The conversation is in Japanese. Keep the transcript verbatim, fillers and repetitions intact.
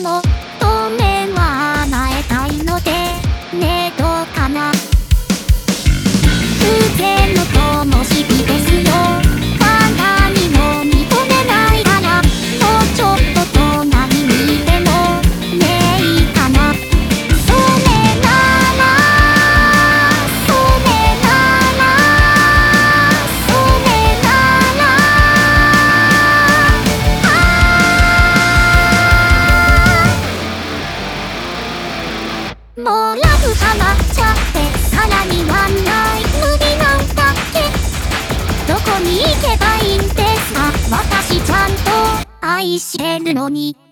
も当面は甘えたいのでねえどうかな。風景の灯火ですよ、まだにも認めないから、もうちょっと隣にいてもねえいいかな。それならそれならそれならもうラブハマっちゃってさらにワンナイ無理なんだっけ。どこに行けばいいんですか、私ちゃんと愛してるのに。